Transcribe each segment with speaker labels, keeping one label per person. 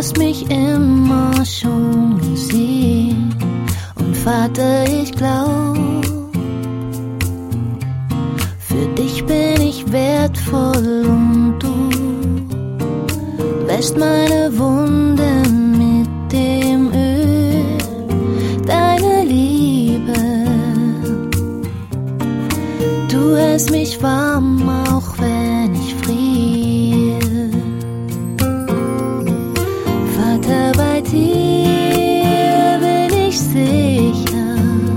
Speaker 1: hast mich immer schon gesehen. Und Vater, ich glaub, für dich bin ich wertvoll und du wäschst meine Wunden mit dem Öl, deine Liebe. Du hältst mich warm, auch wenn ich friere. Vater, bei dir bin ich sicher,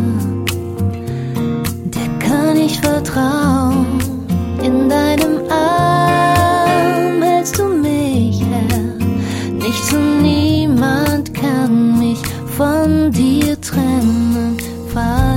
Speaker 1: dir kann ich vertrauen. In deinem Arm hältst du mich, Herr. Nichts und niemand kann mich von dir trennen, Vater.